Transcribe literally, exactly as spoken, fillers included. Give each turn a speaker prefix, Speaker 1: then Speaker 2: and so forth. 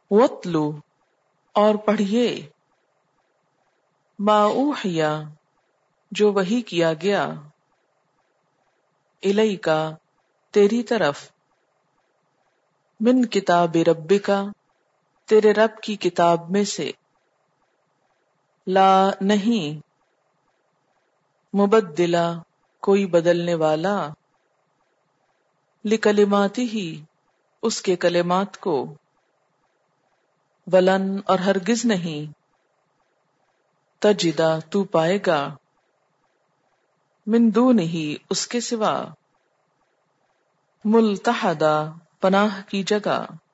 Speaker 1: वत्लु और पढ़िए, मा ऊहिया जो वही किया गया, इलैका तेरी तरफ, मिन किताब रब्बिका तेरे रब की किताब में से, ला नहीं, मुबद्दिला कोई बदलने वाला, लिकलिमाती ही उसके कलिमात को, वलन और हरगिज नहीं, तजिदा तू पाएगा, मिन दूनिही उसके सिवा, मुल्तहदा पनाह की जगह।